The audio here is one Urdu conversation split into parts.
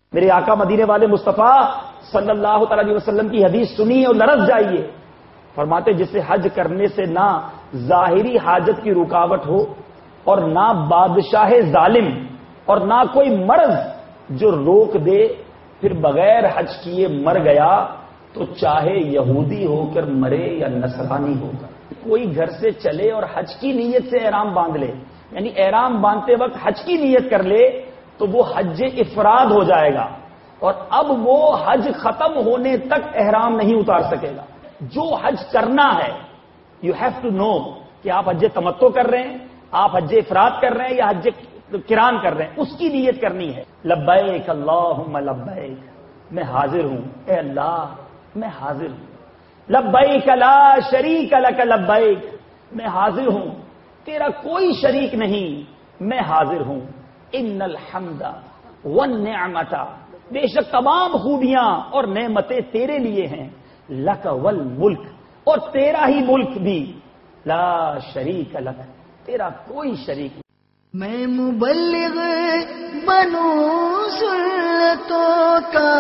میرے آقا مدینے والے مصطفیٰ صلی اللہ تعالی علیہ وسلم کی حدیث سنیے اور لرز جائیے. فرماتے جسے حج کرنے سے نہ ظاہری حاجت کی رکاوٹ ہو اور نہ بادشاہ ظالم اور نہ کوئی مرض جو روک دے، پھر بغیر حج کیے مر گیا تو چاہے یہودی ہو کر مرے یا نصرانی ہو کر. کوئی گھر سے چلے اور حج کی نیت سے احرام باندھ لے، یعنی احرام باندھتے وقت حج کی نیت کر لے تو وہ حج افراد ہو جائے گا، اور اب وہ حج ختم ہونے تک احرام نہیں اتار سکے گا. جو حج کرنا ہے یو ہیو ٹو نو کہ آپ حج تمتع کر رہے ہیں، آپ حج افراد کر رہے ہیں یا حج قران کر رہے ہیں، اس کی نیت کرنی ہے. لبیک اللہم لبیک، میں حاضر ہوں اے اللہ، میں حاضر ہوں. لبیک لا شریک لک لبیک، میں حاضر ہوں، تیرا کوئی شریک نہیں، میں حاضر ہوں. ان الحمد والنعمت، بے شک تمام خوبیاں اور نعمتیں تیرے لیے ہیں. لک والملک، اور تیرا ہی ملک بھی. لا شریک لک، تیرا کوئی شریک نہیں. میں مبلغ بنوں سنتوں کا،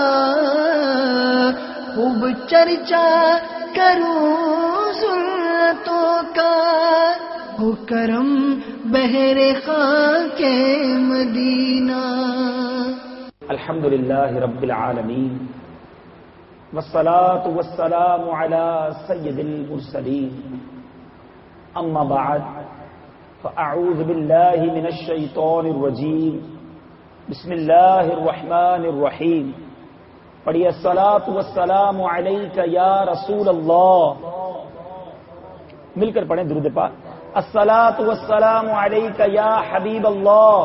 خوب چرچا کروں سنتوں کا، ہو کرم بہر خاک مدینہ. الحمدللہ رب العالمین، والصلاة والسلام علی سید المرسلین. اما بعد فاعوذ باللہ من الشیطان الرجیم. بسم اللہ الرحمن الرحیم. پڑھیے الصلاة والسلام علیک یا رسول اللہ. مل کر پڑھیں درود پاک. الصلاة والسلام علیک یا حبیب اللہ.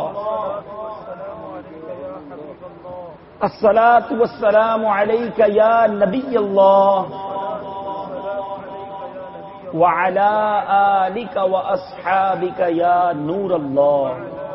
الصلاة والسلام علیک یا نبی اللہ وعلی آلک واصحابک یا نور اللہ.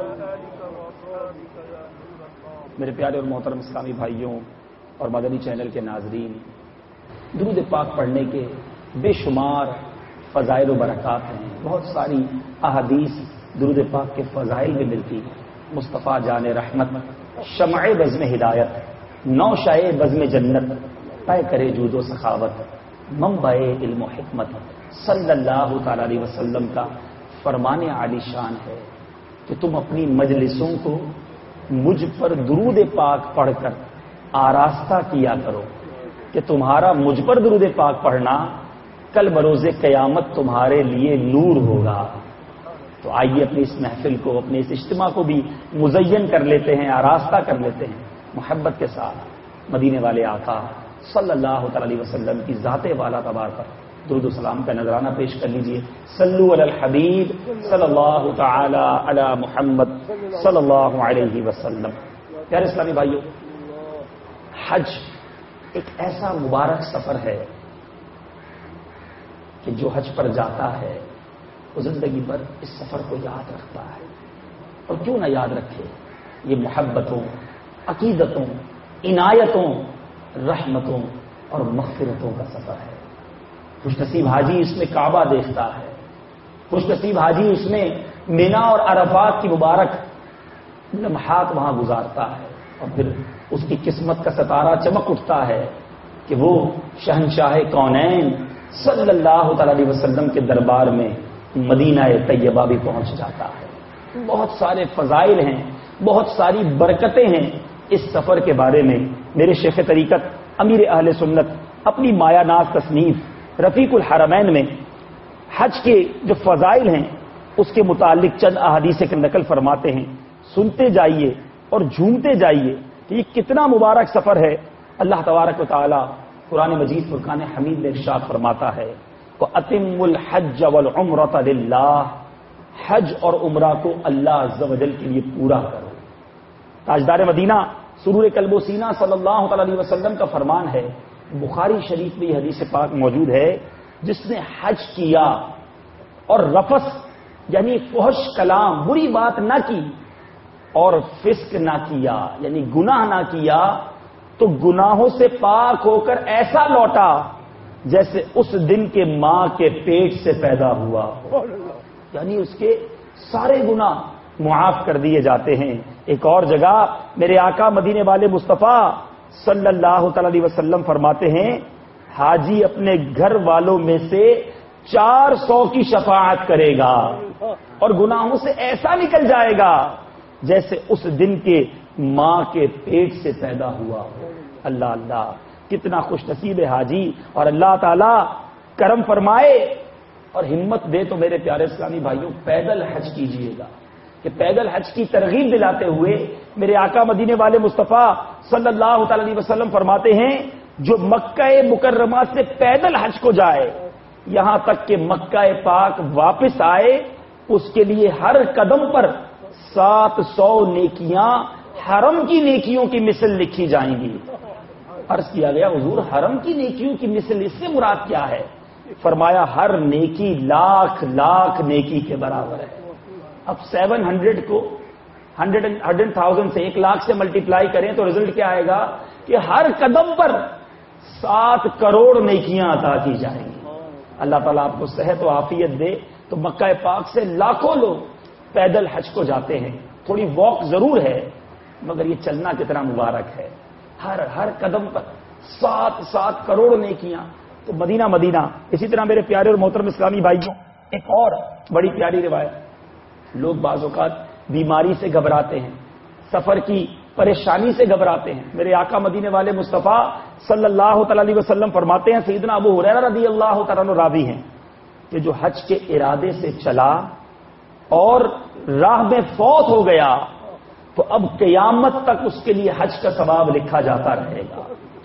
میرے پیارے اور محترم اسلامی بھائیوں اور مدنی چینل کے ناظرین، درود پاک پڑھنے کے بے شمار فضائل و برکات ہیں. بہت ساری احادیث درود پاک کے فضائل میں ملتی ہیں. مصطفیٰ جان رحمت، شمع بزم ہدایت، نوشہ بزم جنت، طے کرے جود و سخاوت، منبع علم و حکمت، صلی اللہ تعالی علیہ وسلم کا فرمان عالی شان ہے کہ تم اپنی مجلسوں کو مجھ پر درود پاک پڑھ کر آراستہ کیا کرو کہ تمہارا مجھ پر درود پاک پڑھنا کل بروز قیامت تمہارے لیے نور ہوگا. تو آئیے اپنی اس محفل کو، اپنے اس اجتماع کو بھی مزین کر لیتے ہیں، آراستہ کر لیتے ہیں محبت کے ساتھ. مدینے والے آقا صلی اللہ تعالی علیہ وسلم کی ذات والا تبار پر درود و سلام کا نذرانہ پیش کر لیجئے. صلو علی الحبیب صلی اللہ تعالی علی محمد صلی اللہ علیہ وسلم. پیارے اسلامی بھائیوں، حج ایک ایسا مبارک سفر ہے کہ جو حج پر جاتا ہے وہ زندگی بھر اس سفر کو یاد رکھتا ہے. اور کیوں نہ یاد رکھے، یہ محبتوں، عقیدتوں، عنایتوں، رحمتوں اور مغفرتوں کا سفر ہے. خوش نصیب حاجی اس میں کعبہ دیکھتا ہے، خوش نصیب حاجی اس میں مینا اور عرفات کی مبارک لمحات وہاں گزارتا ہے، اور پھر اس کی قسمت کا ستارہ چمک اٹھتا ہے کہ وہ شہنشاہ کونین صلی اللہ تعالی علیہ وسلم کے دربار میں مدینہ طیبہ بھی پہنچ جاتا ہے. بہت سارے فضائل ہیں، بہت ساری برکتیں ہیں اس سفر کے بارے میں. میرے شیخ طریقت امیر اہل سنت اپنی مایا ناز تصنیف رفیق الحرمین میں حج کے جو فضائل ہیں اس کے متعلق چند احادیث کی نقل فرماتے ہیں. سنتے جائیے اور جھومتے جائیے کہ یہ کتنا مبارک سفر ہے. اللہ تبارک و تعالی قرآن مجید فرقان حمید میں ارشاد فرماتا ہے وَأَتِمُّ الْحَجَّ وَالْعُمْرَةَ لِلَّهِ، حج اور عمرہ کو اللہ عز و جل کے لیے پورا کرو. تاجدار مدینہ سرور قلب و سینہ صلی اللہ تعالی علیہ وسلم کا فرمان ہے، بخاری شریف میں یہ حدیث پاک موجود ہے، جس نے حج کیا اور رفث یعنی فحش کلام، بری بات نہ کی اور فسق نہ کیا یعنی گناہ نہ کیا، تو گناہوں سے پاک ہو کر ایسا لوٹا جیسے اس دن کے ماں کے پیٹ سے پیدا ہوا. یعنی اس کے سارے گناہ معاف کر دیے جاتے ہیں۔ ایک اور جگہ میرے آقا مدینے والے مصطفیٰ صلی اللہ تعالی علیہ وسلم فرماتے ہیں حاجی اپنے گھر والوں میں سے 400 کی شفاعت کرے گا اور گناہوں سے ایسا نکل جائے گا جیسے اس دن کے ماں کے پیٹ سے پیدا ہوا ہو۔ اللہ اللہ، کتنا خوش نصیب ہے حاجی، اور اللہ تعالی کرم فرمائے اور ہمت دے تو میرے پیارے اسلامی بھائیوں پیدل حج کیجئے گا، کہ پیدل حج کی ترغیب دلاتے ہوئے میرے آقا مدینے والے مصطفیٰ صلی اللہ تعالی علیہ وسلم فرماتے ہیں جو مکہ مکرمہ سے پیدل حج کو جائے یہاں تک کہ مکہ پاک واپس آئے، اس کے لیے ہر قدم پر 700 نیکیاں حرم کی نیکیوں کی مثل لکھی جائیں گی۔ عرض کیا گیا حضور حرم کی نیکیوں کی مثل اس سے مراد کیا ہے؟ فرمایا ہر نیکی لاکھ لاکھ نیکی کے برابر ہے۔ اب 700 کو 100,000 سے 1,00,000 سے ملٹیپلائی کریں تو رزلٹ کیا آئے گا کہ ہر قدم پر 7 کروڑ نیکیاں عطا کی جائیں گی۔ اللہ تعالیٰ آپ کو صحت و عافیت دے۔ تو مکہ پاک سے لاکھوں لوگ پیدل حج کو جاتے ہیں، تھوڑی واک ضرور ہے مگر یہ چلنا کتنا مبارک ہے، ہر قدم پر 7 کروڑ نیکیاں۔ تو مدینہ مدینہ۔ اسی طرح میرے پیارے اور محترم اسلامی بھائیوں ایک اور بڑی پیاری روایت، لوگ بعض اوقات بیماری سے گھبراتے ہیں، سفر کی پریشانی سے گھبراتے ہیں، میرے آقا مدینے والے مصطفیٰ صلی اللہ تعالی علیہ وسلم فرماتے ہیں، سیدنا ابو ہریرہ رضی اللہ تعالیٰ عنہ راوی ہیں کہ جو حج کے ارادے سے چلا اور راہ میں فوت ہو گیا تو اب قیامت تک اس کے لیے حج کا ثواب لکھا جاتا رہے گا،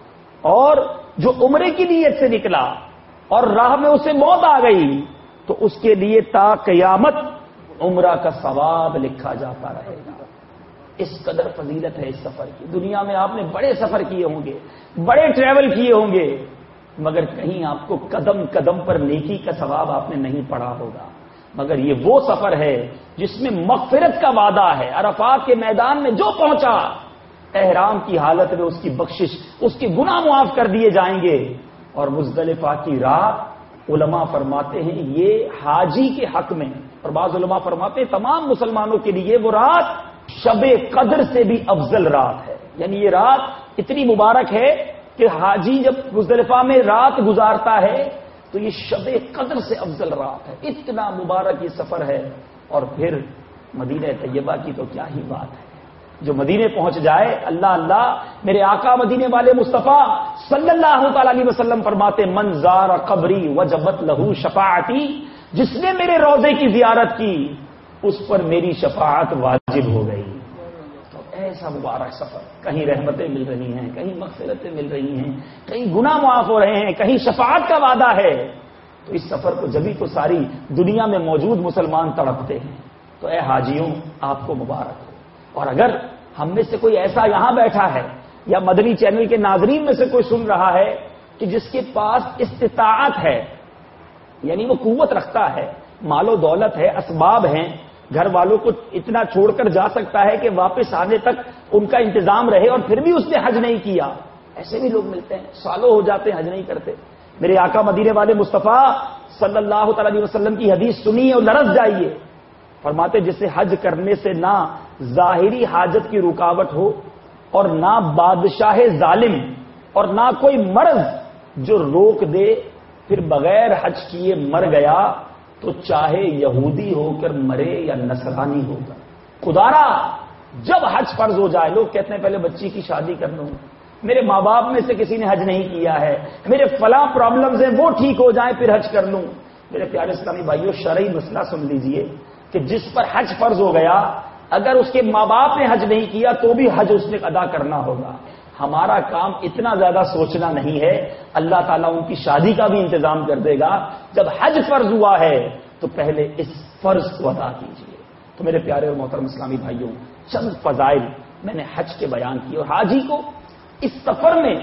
اور جو عمرے کی نیت سے نکلا اور راہ میں اسے موت آ گئی تو اس کے لیے تا قیامت عمرہ کا ثواب لکھا جاتا رہے گا۔ اس قدر فضیلت ہے اس سفر کی۔ دنیا میں آپ نے بڑے سفر کیے ہوں گے، بڑے ٹریول کیے ہوں گے، مگر کہیں آپ کو قدم قدم پر نیکی کا ثواب آپ نے نہیں پڑھا ہوگا، مگر یہ وہ سفر ہے جس میں مغفرت کا وعدہ ہے۔ عرفات کے میدان میں جو پہنچا احرام کی حالت میں اس کی بخشش، اس کے گناہ معاف کر دیے جائیں گے۔ اور مزدلفہ کی رات علماء فرماتے ہیں یہ حاجی کے حق میں، اور بعض علماء فرماتے ہیں تمام مسلمانوں کے لیے وہ رات شب قدر سے بھی افضل رات ہے، یعنی یہ رات اتنی مبارک ہے کہ حاجی جب مزدلفہ میں رات گزارتا ہے تو یہ شب قدر سے افضل رات ہے، اتنا مبارک یہ سفر ہے۔ اور پھر مدینہ طیبہ کی تو کیا ہی بات ہے، جو مدینے پہنچ جائے اللہ اللہ، میرے آقا مدینے والے مصطفیٰ صلی اللہ تعالی علیہ وسلم فرماتے من زار قبری وجبت لہو شفاعتی، جس نے میرے روضے کی زیارت کی اس پر میری شفاعت واجب ہو گئی۔ تو ایسا مبارک سفر، کہیں رحمتیں مل رہی ہیں، کہیں مغفرتیں مل رہی ہیں، کہیں گناہ معاف ہو رہے ہیں، کہیں شفاعت کا وعدہ ہے۔ تو اس سفر کو جبھی تو ساری دنیا میں موجود مسلمان تڑپتے ہیں۔ تو اے حاجیوں آپ کو مبارک ہو۔ اور اگر ہم میں سے کوئی ایسا یہاں بیٹھا ہے یا مدنی چینل کے ناظرین میں سے کوئی سن رہا ہے کہ جس کے پاس استطاعت ہے، یعنی وہ قوت رکھتا ہے، مال و دولت ہے، اسباب ہیں، گھر والوں کو اتنا چھوڑ کر جا سکتا ہے کہ واپس آنے تک ان کا انتظام رہے اور پھر بھی اس نے حج نہیں کیا، ایسے بھی لوگ ملتے ہیں، سالوں ہو جاتے ہیں حج نہیں کرتے۔ میرے آقا مدینے والے مصطفیٰ صلی اللہ تعالی علیہ وسلم کی حدیث سنیے اور لرز جائیے۔ فرماتے جسے حج کرنے سے نہ ظاہری حاجت کی رکاوٹ ہو اور نہ بادشاہ ظالم اور نہ کوئی مرض جو روک دے، پھر بغیر حج کیے مر گیا تو چاہے یہودی ہو کر مرے یا نصرانی ہو کر۔ خدارا جب حج فرض ہو جائے، لوگ کہتے ہیں پہلے بچی کی شادی کر لوں، میرے ماں باپ میں سے کسی نے حج نہیں کیا ہے، میرے فلاں پرابلمز ہیں وہ ٹھیک ہو جائیں پھر حج کر لوں۔ میرے پیارے اسلامی بھائیوں شرعی مسئلہ سن لیجئے کہ جس پر حج فرض ہو گیا اگر اس کے ماں باپ نے حج نہیں کیا تو بھی حج اس نے ادا کرنا ہوگا۔ ہمارا کام اتنا زیادہ سوچنا نہیں ہے، اللہ تعالیٰ ان کی شادی کا بھی انتظام کر دے گا۔ جب حج فرض ہوا ہے تو پہلے اس فرض کو ادا کیجیے۔ تو میرے پیارے اور محترم اسلامی بھائیوں چند فضائل میں نے حج کے بیان کی، اور حاجی کو اس سفر میں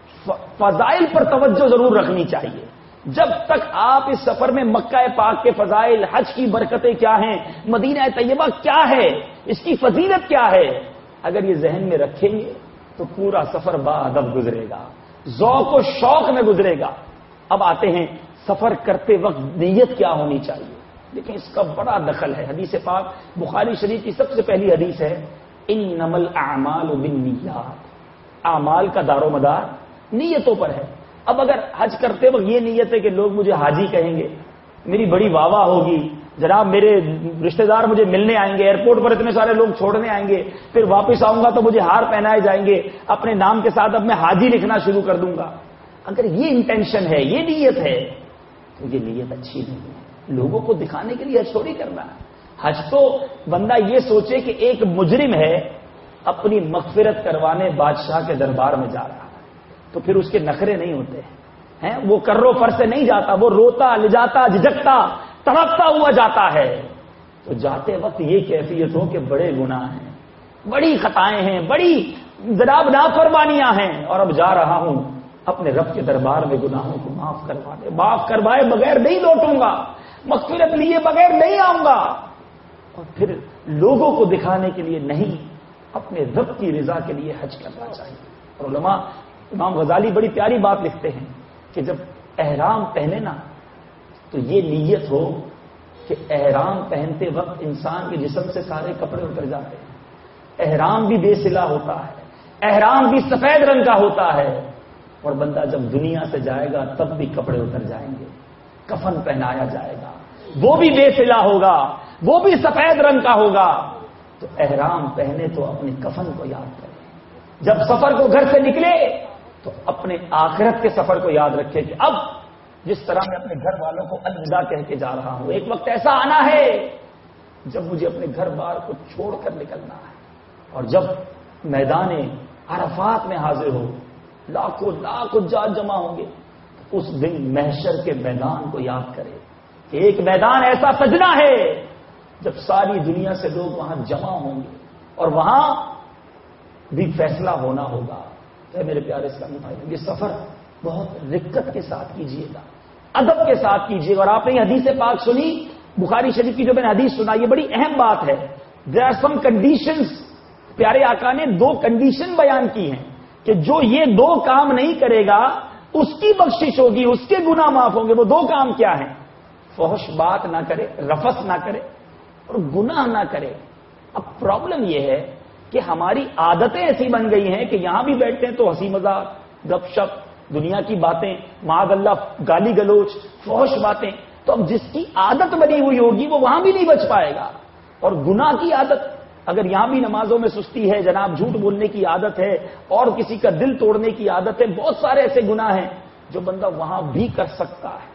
فضائل پر توجہ ضرور رکھنی چاہیے۔ جب تک آپ اس سفر میں مکہ پاک کے فضائل، حج کی برکتیں کیا ہیں، مدینہ طیبہ کیا ہے، اس کی فضیلت کیا ہے، اگر یہ ذہن میں رکھیں گے تو پورا سفر باادب گزرے گا، ذوق و شوق میں گزرے گا۔ اب آتے ہیں سفر کرتے وقت نیت کیا ہونی چاہیے۔ لیکن اس کا بڑا دخل ہے. حدیث پاک بخاری شریف کی سب سے پہلی حدیث ہے انما الاعمال بالنیات. اعمال کا دار و مدار نیتوں پر ہے. اب اگر حج کرتے وقت یہ نیت ہے کہ لوگ مجھے حاجی کہیں گے, میری بڑی واہ واہ ہوگی, جناب میرے رشتہ دار مجھے ملنے آئیں گے, ایئرپورٹ پر اتنے سارے لوگ چھوڑنے آئیں گے, پھر واپس آؤں گا تو مجھے ہار پہنائے جائیں گے, اپنے نام کے ساتھ اب میں حاجی لکھنا شروع کر دوں گا. اگر یہ انٹینشن ہے, یہ نیت ہے, تو یہ نیت اچھی نہیں ہے. لوگوں کو دکھانے کے لیے حج تھوڑی کرنا ہے. حج تو بندہ یہ سوچے کہ ایک مجرم ہے اپنی مغفرت کروانے بادشاہ کے دربار میں جا رہا ہے, تو پھر اس کے نخرے نہیں ہوتے ہیں. وہ کرو فر سے نہیں جاتا, وہ روتا لجاتا جھجکتا تڑپتا ہوا جاتا ہے. تو جاتے وقت یہ کیفیت ہو کہ بڑے گناہ ہیں, بڑی خطائیں ہیں, بڑی جناب نافرمانیاں ہیں, اور اب جا رہا ہوں اپنے رب کے دربار میں گناہوں کو معاف کروا دے. معاف کروائے بغیر نہیں لوٹوں گا, مغفرت لیے بغیر نہیں آؤں گا. اور پھر لوگوں کو دکھانے کے لیے نہیں, اپنے رب کی رضا کے لیے حج کرنا چاہیے. اور علماء, امام غزالی بڑی پیاری بات لکھتے ہیں کہ جب احرام پہنے نا تو یہ نیت ہو کہ احرام پہنتے وقت انسان کے جسم سے سارے کپڑے اتر جاتے ہیں. احرام بھی بے سلا ہوتا ہے, احرام بھی سفید رنگ کا ہوتا ہے, اور بندہ جب دنیا سے جائے گا تب بھی کپڑے اتر جائیں گے, کفن پہنایا جائے گا, وہ بھی بے سلا ہوگا, وہ بھی سفید رنگ کا ہوگا. تو احرام پہنے تو اپنے کفن کو یاد کرے. جب سفر کو گھر سے نکلے تو اپنے آخرت کے سفر کو یاد رکھے کہ اب جس طرح میں اپنے گھر والوں کو الوداع کہہ کے جا رہا ہوں, ایک وقت ایسا آنا ہے جب مجھے اپنے گھر بار کو چھوڑ کر نکلنا ہے. اور جب میدان عرفات میں حاضر ہو, لاکھوں لاکھوں حجاج جمع ہوں گے, اس دن محشر کے میدان کو یاد کرے کہ ایک میدان ایسا سجنا ہے جب ساری دنیا سے لوگ وہاں جمع ہوں گے اور وہاں بھی فیصلہ ہونا ہوگا. کہ میرے پیارے اسلامی بھائی, یہ سفر بہت رقت کے ساتھ کیجیے گا, ادب کے ساتھ کیجیے گا. اور آپ نے یہ حدیث پاک سنی, بخاری شریف کی جو میں نے حدیث سنا, یہ بڑی اہم بات ہے. There are some conditions. پیارے آقا نے 2 کنڈیشن بیان کی ہیں کہ جو یہ 2 کام نہیں کرے گا اس کی بخشش ہوگی, اس کے گناہ معاف ہوں گے. وہ 2 کام کیا ہیں؟ فحش بات نہ کرے, رفث نہ کرے, اور گناہ نہ کرے. اب پرابلم یہ ہے کہ ہماری عادتیں ایسی بن گئی ہیں کہ یہاں بھی بیٹھتے ہیں تو ہنسی مذاق, گپ شپ, دنیا کی باتیں, معاذ اللہ گالی گلوچ, فحش باتیں. تو اب جس کی عادت بنی ہوئی ہوگی وہ وہاں بھی نہیں بچ پائے گا. اور گناہ کی عادت, اگر یہاں بھی نمازوں میں سستی ہے, جناب جھوٹ بولنے کی عادت ہے, اور کسی کا دل توڑنے کی عادت ہے, بہت سارے ایسے گناہ ہیں جو بندہ وہاں بھی کر سکتا ہے.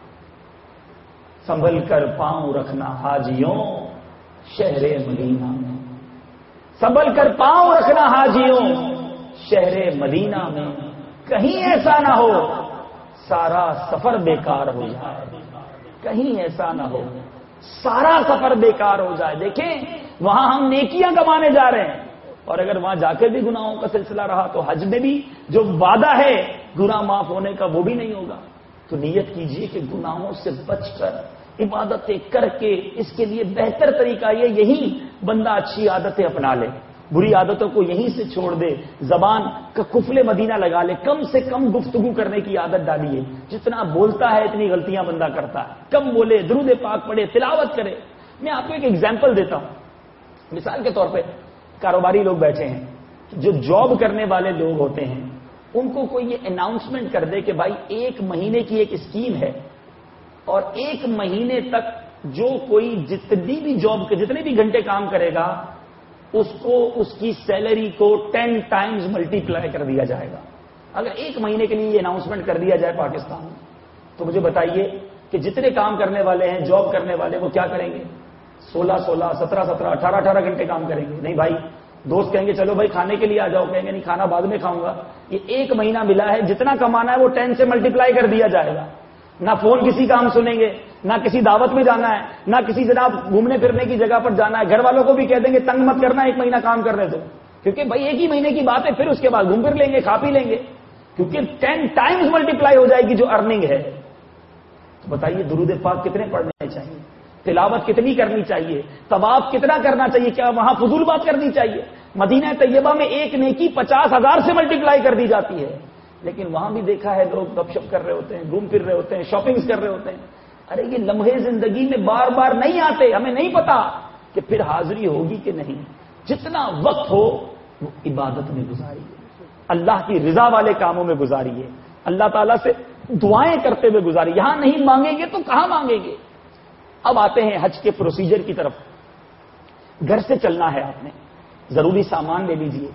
سنبھل کر پاؤں رکھنا حاجیوں شہر مدینہ میں, سنبھل کر پاؤں رکھنا حاجیوں شہر مدینہ میں, کہیں ایسا نہ ہو سارا سفر بیکار ہو جائے. کہیں ایسا نہ ہو سارا سفر بیکار ہو جائے. دیکھیں وہاں ہم نیکیاں کمانے جا رہے ہیں, اور اگر وہاں جا کے بھی گناہوں کا سلسلہ رہا تو حج میں بھی جو وعدہ ہے گناہ معاف ہونے کا وہ بھی نہیں ہوگا. تو نیت کیجئے کہ گناہوں سے بچ کر عبادتیں کر کے, اس کے لیے بہتر طریقہ یہ یہی بندہ اچھی عادتیں اپنا لے, بری عادتوں کو یہیں سے چھوڑ دے, زبان کا قفل مدینہ لگا لے, کم سے کم گفتگو کرنے کی عادت ڈالیے. جتنا بولتا ہے اتنی غلطیاں بندہ کرتا ہے. کم بولے, درود پاک پڑھے, تلاوت کرے. میں آپ کو ایک ایگزامپل دیتا ہوں. مثال کے طور پہ کاروباری لوگ بیٹھے ہیں, جو جاب کرنے والے لوگ ہوتے ہیں, ان کو کوئی یہ اناؤنسمنٹ کر دے کہ بھائی 1 مہینے کی ایک اسکیم ہے, اور 1 مہینے تک جو کوئی جتنی بھی جاب کے جتنے بھی گھنٹے کام کرے گا اس کو اس کی سیلری کو 10 ٹائمز ملٹی پلائی کر دیا جائے گا. اگر 1 مہینے کے لیے یہ اناؤنسمنٹ کر دیا جائے پاکستان میں, تو مجھے بتائیے کہ جتنے کام کرنے والے ہیں, جاب کرنے والے, وہ کیا کریں گے؟ 16, 17, 18 گھنٹے کام کریں گے. نہیں بھائی, دوست کہیں گے چلو بھائی کھانے کے لیے آ جاؤ, کہیں گے نہیں کھانا بعد میں کھاؤں گا. یہ 1 مہینہ ملا ہے, جتنا کمانا ہے وہ 10 سے ملٹی پلائی کر دیا جائے گا. نہ فون کسی کا ہم سنیں گے, نہ کسی دعوت میں جانا ہے, نہ کسی جناب گھومنے پھرنے کی جگہ پر جانا ہے. گھر والوں کو بھی کہہ دیں گے تنگ مت کرنا, 1 مہینہ کام کرنے دو, کیونکہ بھائی 1 ہی مہینے کی بات ہے, پھر اس کے بعد گھوم پھر لیں گے, کھا پی لیں گے, کیونکہ 10 ٹائمز ملٹی پلائی ہو جائے گی جو ارننگ ہے. تو بتائیے درود پاک کتنے پڑھنے چاہیے, تلاوت کتنی کرنی چاہیے, طواف کتنا کرنا چاہیے, کیا وہاں فضول بات کرنی چاہیے؟ مدینہ طیبہ میں 1 نیکی 50,000 سے ملٹی پلائی کر دی جاتی ہے, لیکن وہاں بھی دیکھا ہے لوگ گپ شپ کر رہے ہوتے ہیں, گھوم پھر رہے ہوتے ہیں, شاپنگز کر رہے ہوتے ہیں. ارے یہ لمحے زندگی میں بار بار نہیں آتے، ہمیں نہیں پتا کہ پھر حاضری ہوگی کہ نہیں. جتنا وقت ہو وہ عبادت میں گزاریے، اللہ کی رضا والے کاموں میں گزاریے، اللہ تعالیٰ سے دعائیں کرتے ہوئے گزاریے. یہاں نہیں مانگیں گے تو کہاں مانگیں گے؟ اب آتے ہیں حج کے پروسیجر کی طرف. گھر سے چلنا ہے آپ نے، ضروری سامان لے لیجئے.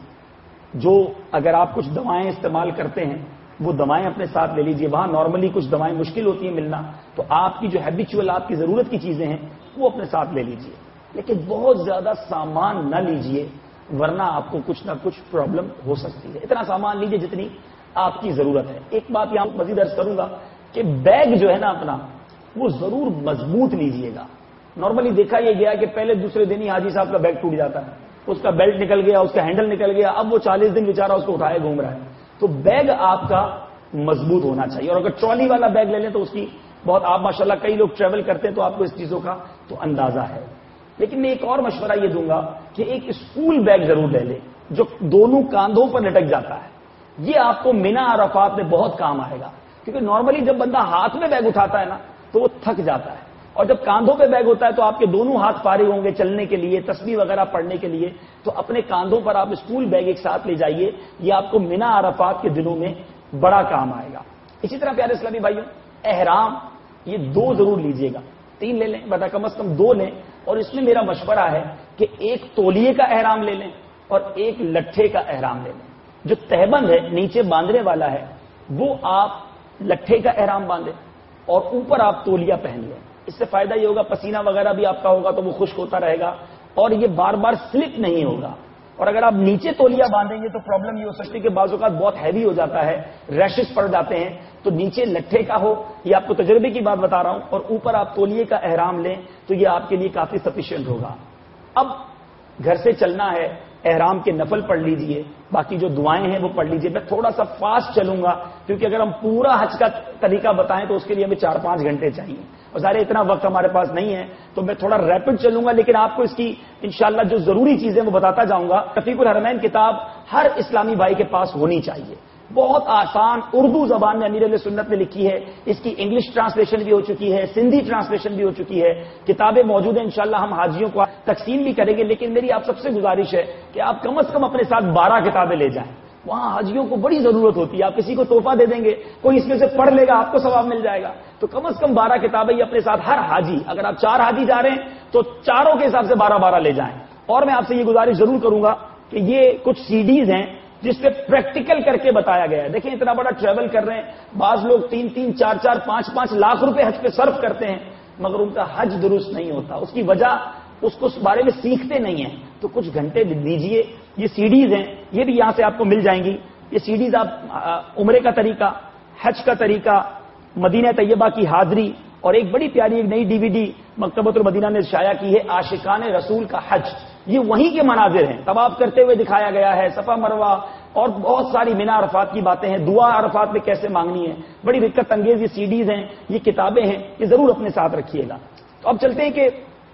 جو اگر آپ کچھ دوائیں استعمال کرتے ہیں وہ دوائیں اپنے ساتھ لے لیجئے. وہاں نارملی کچھ دوائیں مشکل ہوتی ہیں ملنا، تو آپ کی جو ہیبیچول آپ کی ضرورت کی چیزیں ہیں وہ اپنے ساتھ لے لیجئے. لیکن بہت زیادہ سامان نہ لیجئے ورنہ آپ کو کچھ نہ کچھ پرابلم ہو سکتی ہے. اتنا سامان لیجئے جتنی آپ کی ضرورت ہے. ایک بات یہاں مزید عرض کروں گا کہ بیگ جو ہے نا اپنا وہ ضرور مضبوط لیجئے گا. نارملی دیکھا یہ گیا کہ پہلے دوسرے دن ہی حاجی صاحب کا بیگ ٹوٹ جاتا ہے، اس کا بیلٹ نکل گیا، اس کا ہینڈل نکل گیا، اب وہ 40 دن بیچارہ اس کو اٹھائے گھوم رہا ہے. تو بیگ آپ کا مضبوط ہونا چاہیے. اور اگر ٹرالی والا بیگ لے لیں تو اس کی بہت، آپ ماشاءاللہ کئی لوگ ٹریول کرتے ہیں تو آپ کو اس چیزوں کا تو اندازہ ہے. لیکن میں ایک اور مشورہ یہ دوں گا کہ ایک اسکول بیگ ضرور لے لیں جو دونوں کاندھوں پر لٹک جاتا ہے. یہ آپ کو مینا عرفات میں بہت کام آئے گا، کیونکہ نارملی جب بندہ ہاتھ میں بیگ اٹھاتا ہے نا تو وہ تھک جاتا ہے، اور جب کاندھوں پہ بیگ ہوتا ہے تو آپ کے دونوں ہاتھ فارغ ہوں گے چلنے کے لیے، تسبیح وغیرہ پڑھنے کے لیے. تو اپنے کاندھوں پر آپ اسکول بیگ ایک ساتھ لے جائیے، یہ آپ کو مینا عرفات کے دنوں میں بڑا کام آئے گا. اسی طرح پیارے اسلامی بھائیوں، احرام یہ 2 ضرور لیجئے گا. 3 لے لیں بتا، کم از کم 2 لیں. اور اس میں میرا مشورہ ہے کہ ایک تولیے کا احرام لے لیں اور ایک لٹھے کا احرام لے لیں. جو تہبند ہے نیچے باندھنے والا ہے وہ آپ لٹھے کا احرام باندھیں اور اوپر آپ تولیہ پہن لیں. اس سے فائدہ یہ ہوگا پسینہ وغیرہ بھی آپ کا ہوگا تو وہ خشک ہوتا رہے گا اور یہ بار بار سلپ نہیں ہوگا. اور اگر آپ نیچے تولیہ باندھیں گے تو پرابلم یہ ہو سکتی ہے کہ بعض اوقات بہت ہیوی ہو جاتا ہے، ریشز پڑ جاتے ہیں. تو نیچے لٹھے کا ہو، یہ آپ کو تجربے کی بات بتا رہا ہوں، اور اوپر آپ تولیے کا احرام لیں تو یہ آپ کے لیے کافی سفیشینٹ ہوگا. اب گھر سے چلنا ہے، احرام کے نفل پڑھ لیجئے، باقی جو دعائیں ہیں وہ پڑھ لیجئے. میں تھوڑا سا فاسٹ چلوں گا کیونکہ اگر ہم پورا حج کا طریقہ بتائیں تو اس کے لیے ہمیں 4-5 گھنٹے چاہیے اور ظاہر اتنا وقت ہمارے پاس نہیں ہے، تو میں تھوڑا ریپڈ چلوں گا. لیکن آپ کو اس کی انشاءاللہ جو ضروری چیزیں وہ بتاتا جاؤں گا. رفیق الحرمین کتاب ہر اسلامی بھائی کے پاس ہونی چاہیے. بہت آسان اردو زبان میں امیر اہل سنت نے لکھی ہے. اس کی انگلش ٹرانسلیشن بھی ہو چکی ہے، سندھی ٹرانسلیشن بھی ہو چکی ہے. کتابیں موجود ہیں، انشاءاللہ ہم حاجیوں کو تقسیم بھی کریں گے. لیکن میری آپ سب سے گزارش ہے کہ آپ کم از کم اپنے ساتھ 12 کتابیں لے جائیں. وہاں حاجیوں کو بڑی ضرورت ہوتی ہے. آپ کسی کو تحفہ دے دیں گے، کوئی اس میں سے پڑھ لے گا، آپ کو ثواب مل جائے گا. تو کم از کم 12 کتابیں یہ اپنے ساتھ ہر حاجی، اگر آپ 4 حاجی جا رہے ہیں تو چاروں کے حساب سے 12 لے جائیں. اور میں آپ سے یہ گزارش ضرور کروں گا کہ یہ کچھ CDs ہیں جس پہ پریکٹیکل کر کے بتایا گیا ہے. دیکھیں اتنا بڑا ٹریول کر رہے ہیں، بعض لوگ 3-3, 4-4, 5-5 لاکھ روپے حج پہ صرف کرتے ہیں مگر ان کا حج درست نہیں ہوتا. اس کی وجہ اس کو اس بارے میں سیکھتے نہیں ہیں. تو کچھ گھنٹے دیجئے. یہ CDs ہیں، یہ بھی یہاں سے آپ کو مل جائیں گی. یہ CDs آپ عمرے کا طریقہ، حج کا طریقہ، مدینہ طیبہ کی حاضری، اور ایک بڑی پیاری ایک نئی DVD مکتبۃ المدینہ نے شائع کی ہے، عاشقان رسول کا حج. یہ وہیں کے مناظر ہیں، طواف کرتے ہوئے دکھایا گیا ہے، صفا مروہ اور بہت ساری مینا عرفات کی باتیں ہیں، دعا عرفات میں کیسے مانگنی ہے. بڑی دقت انگیز یہ CDs ہیں، یہ کتابیں ہیں، یہ ضرور اپنے ساتھ رکھیے گا. تو اب چلتے ہیں کہ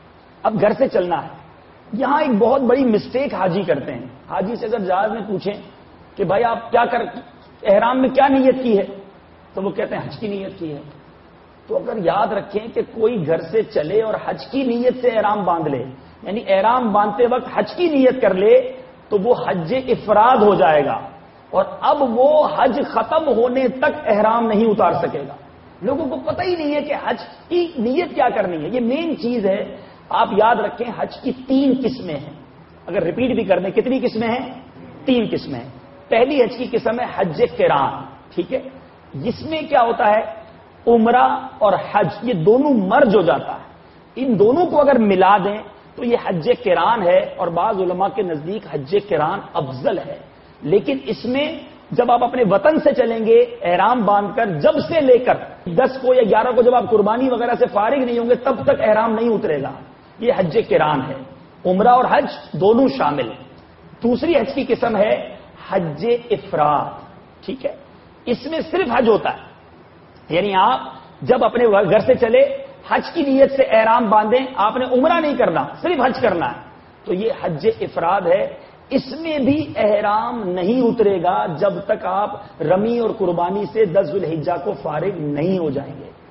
اب گھر سے چلنا ہے. یہاں ایک بہت بڑی مسٹیک حاجی کرتے ہیں. حاجی سے اگر جہاز میں پوچھیں کہ بھائی آپ کیا کر احرام میں کیا نیت کی ہے تو وہ کہتے ہیں حج کی نیت کی ہے. تو اگر یاد رکھیں کہ کوئی گھر سے چلے اور حج کی نیت سے احرام باندھ لے، یعنی احرام باندھتے وقت حج کی نیت کر لے تو وہ حج افراد ہو جائے گا اور اب وہ حج ختم ہونے تک احرام نہیں اتار سکے گا. لوگوں کو پتہ ہی نہیں ہے کہ حج کی نیت کیا کرنی ہے. یہ مین چیز ہے. آپ یاد رکھیں حج کی 3 قسمیں ہیں. اگر ریپیٹ بھی کر دیں کتنی قسمیں ہیں؟ 3 قسمیں ہیں. پہلی حج کی قسم ہے حج قران. ٹھیک ہے، جس میں کیا ہوتا ہے عمرہ اور حج یہ دونوں مرج ہو جاتا ہے. ان دونوں کو اگر ملا دیں تو یہ حج قران ہے اور بعض علماء کے نزدیک حج قران افضل ہے. لیکن اس میں جب آپ اپنے وطن سے چلیں گے احرام باندھ کر، جب سے لے کر 10 کو یا 11 کو جب آپ قربانی وغیرہ سے فارغ نہیں ہوں گے تب تک احرام نہیں اترے گا. یہ حج قران ہے، عمرہ اور حج دونوں شامل. دوسری حج کی قسم ہے حج افراد. ٹھیک ہے، اس میں صرف حج ہوتا ہے، یعنی آپ جب اپنے گھر سے چلے حج کی نیت سے احرام باندھیں، آپ نے عمرہ نہیں کرنا، صرف حج کرنا ہے. تو یہ حج افراد ہے. اس میں بھی احرام نہیں اترے گا جب تک آپ رمی اور قربانی سے 10 ذوالحجہ کو فارغ نہیں ہو جائیں گے.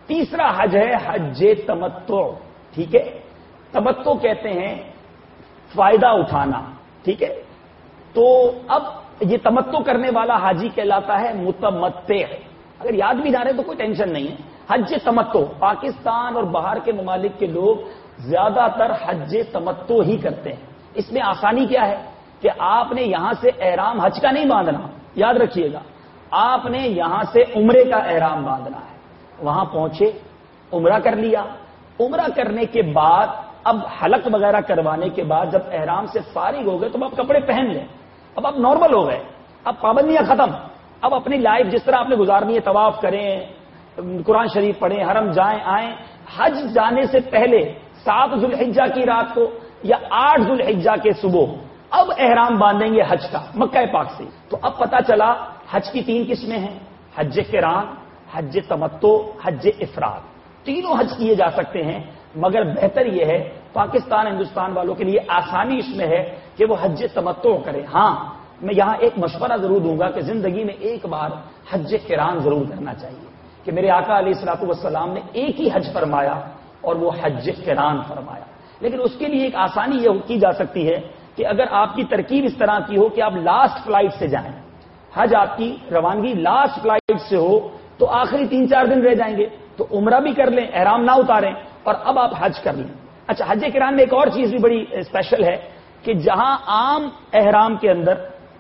تیسرا حج ہے حج تمتع. ٹھیک ہے، تمتع کہتے ہیں فائدہ اٹھانا. ٹھیک ہے، تو اب یہ تمتع کرنے والا حاجی کہلاتا ہے متمتع. اگر یاد بھی نہ رہے تو کوئی ٹینشن نہیں ہے. حج تمتع، پاکستان اور باہر کے ممالک کے لوگ زیادہ تر حج تمتع ہی کرتے ہیں. اس میں آسانی کیا ہے کہ آپ نے یہاں سے احرام حج کا نہیں باندھنا، یاد رکھیے گا، آپ نے یہاں سے عمرے کا احرام باندھنا ہے. وہاں پہنچے، عمرہ کر لیا. عمرہ کرنے کے بعد اب حلق وغیرہ کروانے کے بعد جب احرام سے فارغ ہو گئے تو اب کپڑے پہن لیں. اب آپ نارمل ہو گئے، اب پابندیاں ختم. اب اپنی لائف جس طرح آپ نے گزارنی ہے، طواف کریں، قرآن شریف پڑھیں، حرم جائیں آئیں. حج جانے سے پہلے 7 ذوالحجہ کی رات کو یا 8 ذوالحجہ کے صبح اب احرام باندھیں گے حج کا مکہ پاک سے. تو اب پتا چلا حج کی 3 قسمیں ہیں، حج قران، حج تمتع، حج افراد. تینوں حج کیے جا سکتے ہیں، مگر بہتر یہ ہے پاکستان ہندوستان والوں کے لیے آسانی اس میں ہے کہ وہ حج تمتع کریں. ہاں میں یہاں ایک مشورہ ضرور دوں گا کہ زندگی میں ایک بار حج قران ضرور کرنا چاہیے کہ میرے آقا علیہ الصلوۃ والسلام نے ایک ہی حج فرمایا اور وہ حج قران فرمایا. لیکن اس کے لیے ایک آسانی یہ کی جا سکتی ہے کہ اگر آپ کی ترکیب اس طرح کی ہو کہ آپ لاسٹ فلائٹ سے جائیں، حج آپ کی روانگی لاسٹ فلائٹ سے ہو تو آخری 3-4 دن رہ جائیں گے تو عمرہ بھی کر لیں، احرام نہ اتاریں اور اب آپ حج کر لیں. اچھا، حج قران میں ایک اور چیز بھی بڑی اسپیشل ہے کہ جہاں عام احرام کے اندر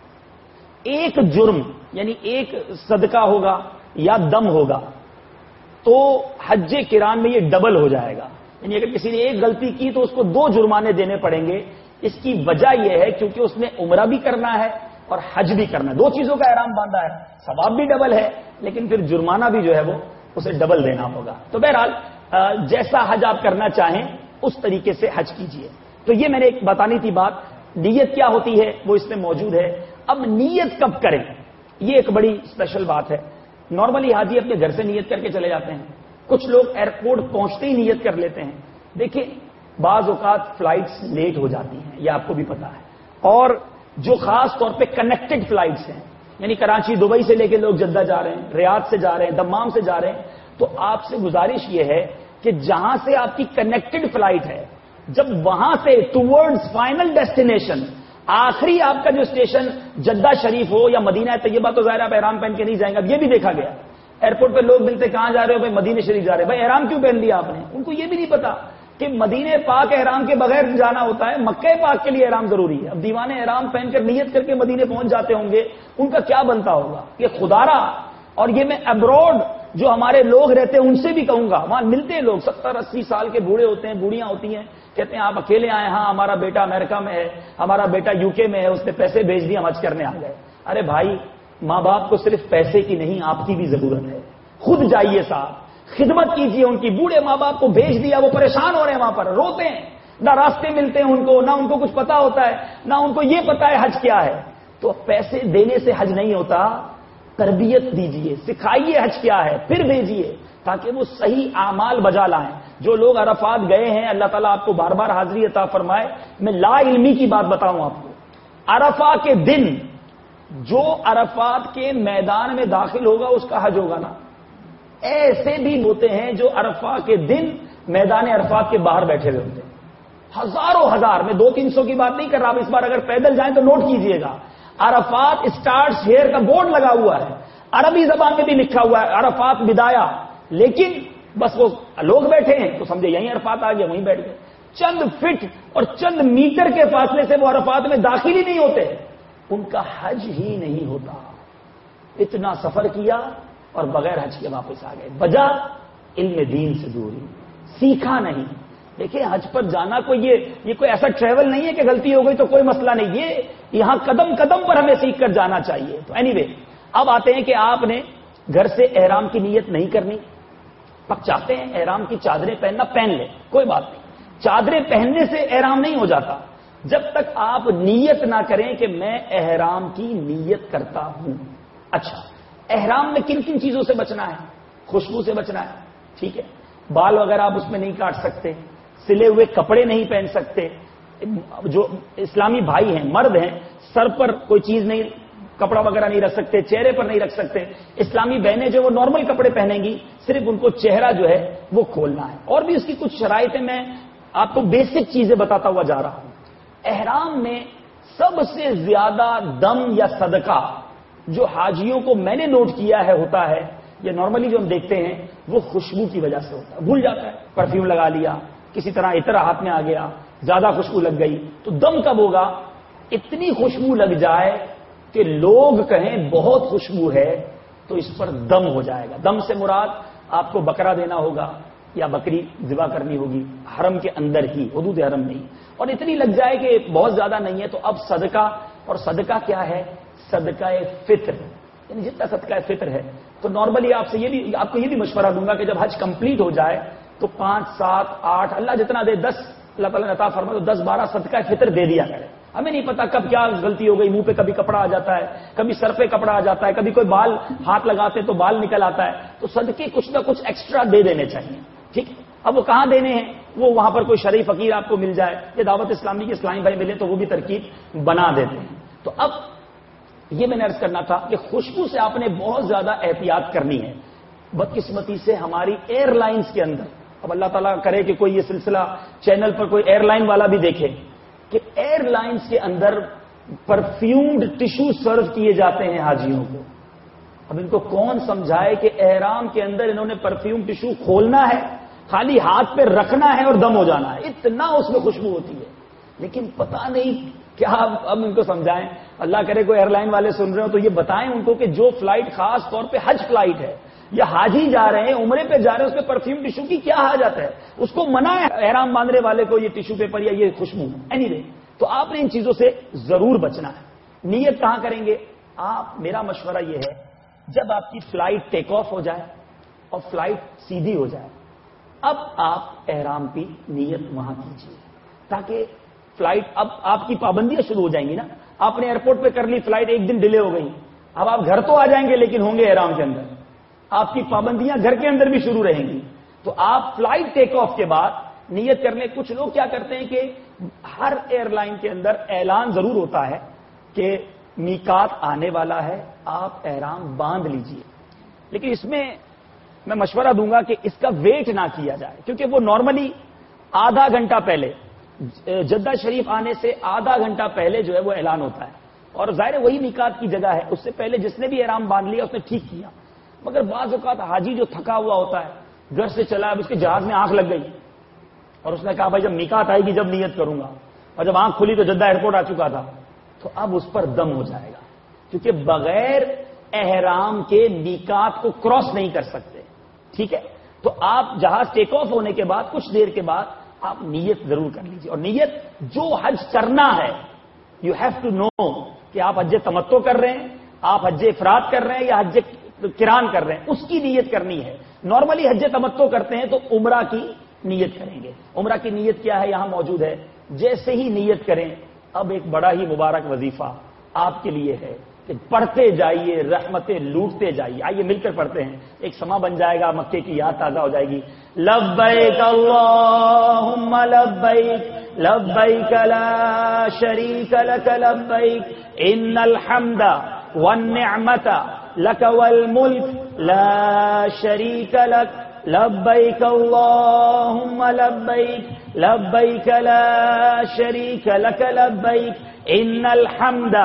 ایک جرم یعنی ایک صدقہ ہوگا یا دم ہوگا تو حج قران میں یہ ڈبل ہو جائے گا. یعنی اگر کسی نے ایک غلطی کی تو اس کو 2 جرمانے دینے پڑیں گے. اس کی وجہ یہ ہے کیونکہ اس نے عمرہ بھی کرنا ہے اور حج بھی کرنا ہے، 2 چیزوں کا احرام باندھا ہے. ثواب بھی ڈبل ہے لیکن پھر جرمانہ بھی جو ہے وہ اسے ڈبل دینا ہوگا. تو بہرحال جیسا حج آپ کرنا چاہیں اس طریقے سے حج کیجئے. تو یہ میں نے ایک بتانی تھی بات. نیت کیا ہوتی ہے وہ اس میں موجود ہے. اب نیت کب کریں یہ ایک بڑی اسپیشل بات ہے. نارملی حاجی اپنے گھر سے نیت کر کے چلے جاتے ہیں، کچھ لوگ ایئرپورٹ پہنچتے ہی نیت کر لیتے ہیں. دیکھیں بعض اوقات فلائٹس لیٹ ہو جاتی ہیں، یہ آپ کو بھی پتا ہے، اور جو خاص طور پہ کنیکٹڈ فلائٹس ہیں یعنی کراچی دبئی سے لے کے لوگ جدہ جا رہے ہیں، ریاض سے جا رہے ہیں، دمام سے جا رہے ہیں، تو آپ سے گزارش یہ ہے کہ جہاں سے آپ کی کنیکٹڈ فلائٹ ہے جب وہاں سے ٹوورڈز فائنل ڈیسٹینیشن آخری آپ کا جو اسٹیشن جدہ شریف ہو یا مدینہ طیبہ تو ظاہر آپ احرام پہن کے نہیں جائیں گے. اب یہ بھی دیکھا گیا ایئرپورٹ پہ لوگ ملتے کہاں جا رہے ہو؟ بھائی مدینہ شریف جا رہے ہیں. بھائی احرام کیوں پہن لیا آپ نے؟ ان کو یہ بھی نہیں پتا کہ مدینہ پاک احرام کے بغیر جانا ہوتا ہے، مکہ پاک کے لیے احرام ضروری ہے. اب دیوانے احرام پہن کر نیت کر کے مدینے پہنچ جاتے ہوں گے، ان کا کیا بنتا ہوگا؟ یہ خدارا. اور یہ میں ابروڈ جو ہمارے لوگ رہتے ہیں ان سے بھی کہوں گا، وہاں ملتے ہیں لوگ 70-80 سال کے بوڑھے ہوتے ہیں، بوڑھیاں ہوتی ہیں، کہتے ہیں آپ اکیلے آئے؟ ہاں ہمارا بیٹا امریکہ میں ہے، ہمارا بیٹا UK میں ہے، اس نے پیسے بھیج دیے، ہم حج کرنے آ گئے. ارے بھائی ماں باپ کو صرف پیسے کی نہیں آپ کی بھی ضرورت ہے. خود جائیے صاحب، خدمت کیجیے ان کی. بوڑھے ماں باپ کو بھیج دیا، وہ پریشان ہو رہے ہیں، وہاں پر روتے ہیں، نہ راستے ملتے ہیں ان کو، نہ ان کو کچھ پتا ہوتا ہے، نہ ان کو یہ پتا ہے حج کیا ہے. تو پیسے دینے سے حج نہیں ہوتا، تربیت دیجیے، سکھائیے حج کیا ہے، پھر بھیجیے تاکہ وہ صحیح اعمال بجا لائیں. جو لوگ عرفات گئے ہیں اللہ تعالیٰ آپ کو بار بار حاضری عطا فرمائے. میں لا علمی کی بات بتاؤں آپ کو، عرفہ کے دن جو عرفات کے میدان میں داخل ہوگا اس کا حج ہوگا نا. ایسے بھی ہوتے ہیں جو عرفہ کے دن میدان عرفات کے باہر بیٹھے ہوئے ہوتے ہیں، ہزاروں ہزار. میں 200-300 کی بات نہیں کر رہا. اس بار اگر پیدل جائیں تو نوٹ کیجئے گا، عرفات اسٹارٹس ہیئر کا بورڈ لگا ہوا ہے، عربی زبان میں بھی لکھا ہوا ہے عرفات بدایا، لیکن بس وہ لوگ بیٹھے ہیں تو سمجھے یہیں عرفات آ گیا، وہیں بیٹھ گئے. چند فٹ اور چند میٹر کے فاصلے سے وہ عرفات میں داخل ہی نہیں ہوتے، ان کا حج ہی نہیں ہوتا. اتنا سفر کیا اور بغیر حج کے واپس آ گئے. وجہ علم دین سے دوری، سیکھا نہیں. دیکھیں حج پر جانا کوئی یہ کوئی ایسا ٹریول نہیں ہے کہ غلطی ہو گئی تو کوئی مسئلہ نہیں، یہ یہاں قدم قدم پر ہمیں سیکھ کر جانا چاہیے. تو اینی وے اب آتے ہیں کہ آپ نے گھر سے احرام کی نیت نہیں کرنی. اب چاہتے ہیں احرام کی چادریں پہننا، پہن لیں، کوئی بات نہیں. چادریں پہننے سے احرام نہیں ہو جاتا جب تک آپ نیت نہ کریں کہ میں احرام کی نیت کرتا ہوں. اچھا، احرام میں کن کن چیزوں سے بچنا ہے؟ خوشبو سے بچنا ہے، ٹھیک ہے. بال وغیرہ آپ اس میں نہیں کاٹ سکتے، سلے ہوئے کپڑے نہیں پہن سکتے. جو اسلامی بھائی ہیں، مرد ہیں، سر پر کوئی چیز نہیں کپڑا وغیرہ نہیں رکھ سکتے، چہرے پر نہیں رکھ سکتے. اسلامی بہنیں جو وہ نارمل کپڑے پہنیں گی، صرف ان کو چہرہ جو ہے وہ کھولنا ہے. اور بھی اس کی کچھ شرائط ہیں، میں آپ کو بیسک چیزیں بتاتا ہوا جا رہا ہوں. احرام میں سب سے زیادہ دم یا صدقہ جو حاجیوں کو میں نے نوٹ کیا ہے ہوتا ہے، یہ نارملی جو ہم دیکھتے ہیں وہ خوشبو کی وجہ سے ہوتا ہے. بھول جاتا ہے، پرفیوم لگا لیا، کسی طرح عطر ہاتھ میں آ گیا، زیادہ خوشبو لگ گئی. تو دم کب ہوگا؟ اتنی خوشبو لگ جائے کہ لوگ کہیں بہت خوشبو ہے تو اس پر دم ہو جائے گا. دم سے مراد آپ کو بکرا دینا ہوگا یا بکری ذبح کرنی ہوگی، حرم کے اندر ہی، حدود حرم نہیں. اور اتنی لگ جائے کہ بہت زیادہ نہیں ہے تو اب صدقہ. اور صدقہ کیا ہے؟ صدقہ فطر، یعنی جتنا صدقہ فطر ہے. تو نارملی آپ کو یہ بھی مشورہ دوں گا کہ جب حج کمپلیٹ ہو جائے تو 5، 7، 8 اللہ جتنا دے 10 اللہ تعالیٰ نے عطا فرمائے تو 10، 12 صدقہ فطر دے دیا کرے. ہمیں نہیں پتا کب کیا غلطی ہو گئی، منہ پہ کبھی کپڑا آ جاتا ہے، کبھی سر پہ کپڑا آ جاتا ہے، کبھی کوئی بال ہاتھ لگاتے تو بال نکل آتا ہے. تو صدقے کچھ نہ کچھ ایکسٹرا دے دینے چاہیے. ٹھیک ہے، اب وہ کہاں دینے ہیں؟ وہ وہاں پر کوئی شرعی فقیر آپ کو مل جائے یا دعوت اسلامی کے اسلامی بھائی ملے تو وہ بھی ترکیب بنا دیتے ہیں. تو اب یہ میں نے عرض کرنا تھا کہ خوشبو سے آپ نے بہت زیادہ احتیاط کرنی ہے. بدقسمتی سے ہماری ایئر لائنز کے اندر، اب اللہ تعالیٰ کرے کہ کوئی یہ سلسلہ چینل پر کوئی ایئر لائن والا بھی دیکھے کہ ایئر لائنز کے اندر پرفیومڈ ٹشو سرو کیے جاتے ہیں حاجیوں کو. اب ان کو کون سمجھائے کہ احرام کے اندر انہوں نے پرفیوم ٹشو کھولنا ہے، خالی ہاتھ پہ رکھنا ہے اور دم ہو جانا ہے. اتنا اس میں خوشبو ہوتی ہے، لیکن پتہ نہیں کیا. اب ان کو سمجھائیں، اللہ کرے کوئی ایئر لائن والے سن رہے ہو تو یہ بتائیں ان کو کہ جو فلائٹ خاص طور پہ حج فلائٹ ہے یا حاجی جا رہے ہیں، عمرے پہ جا رہے ہیں، اس پہ پرفیوم ٹشو کی کیا حاجت ہے؟ اس کو منع ہے احرام باندھنے والے کو یہ ٹشو پیپر یا یہ خوشبو. اینی وے، تو آپ نے ان چیزوں سے ضرور بچنا ہے. نیت کہاں کریں گے آپ؟ میرا مشورہ یہ ہے جب آپ کی فلائٹ ٹیک آف ہو جائے اور فلائٹ سیدھی ہو جائے، اب آپ احرام کی نیت وہاں کیجیے تاکہ فلائٹ، اب آپ کی پابندیاں شروع ہو جائیں گی نا. آپ نے ایئرپورٹ پہ کر لی، فلائٹ ایک دن ڈیلے ہو گئی، اب آپ گھر تو آ جائیں گے لیکن ہوں گے احرام کے اندر. آپ کی پابندیاں گھر کے اندر بھی شروع رہیں گی. تو آپ فلائٹ ٹیک آف کے بعد نیت کر لیں. کچھ لوگ کیا کرتے ہیں کہ ہر ایئر لائن کے اندر اعلان ضرور ہوتا ہے کہ میقات آنے والا ہے، آپ احرام باندھ لیجئے. لیکن اس میں مشورہ دوں گا کہ اس کا ویٹ نہ کیا جائے، کیونکہ وہ نارملی آدھا گھنٹہ پہلے، جدہ شریف آنے سے آدھا گھنٹہ پہلے جو ہے وہ اعلان ہوتا ہے. اور ظاہر وہی میقات کی جگہ ہے، اس سے پہلے جس نے بھی احرام باندھ لیا اس نے ٹھیک کیا. مگر بعض اوقات حاجی جو تھکا ہوا ہوتا ہے، گھر سے چلا، اب اس کے جہاز میں آنکھ لگ گئی اور اس نے کہا بھائی جب میقات آئے گی جب نیت کروں گا، اور جب آنکھ کھلی تو جدہ ایئرپورٹ آ چکا تھا، تو اب اس پر دم ہو جائے گا. کیونکہ بغیر احرام کے میقات کو کراس نہیں کر سکتے. ٹھیک ہے، تو آپ جہاز ٹیک آف ہونے کے بعد کچھ دیر کے بعد آپ نیت ضرور کر لیجیے. اور نیت جو حج کرنا ہے، یو ہیو ٹو نو کہ آپ حج تمتع کر رہے ہیں، آپ حج افراد کر رہے ہیں یا حج قران کر رہے ہیں، اس کی نیت کرنی ہے. نارملی حج تمتع کرتے ہیں تو عمرہ کی نیت کریں گے. عمرہ کی نیت کیا ہے یہاں موجود ہے. جیسے ہی نیت کریں، اب ایک بڑا ہی مبارک وظیفہ آپ کے لیے ہے کہ پڑھتے جائیے، رحمتیں لوٹتے جائیے. آئیے مل کر پڑھتے ہیں، ایک سما بن جائے گا، مکے کی یاد تازہ ہو جائے گی. لبیک اللہم لبیک لبیک لا شریک لک لبیک ان الحمد والنعمت لک والملک لا شریک لک لبیک اللہم لبیک لبیک لا شریک لک لبیک ان الحمد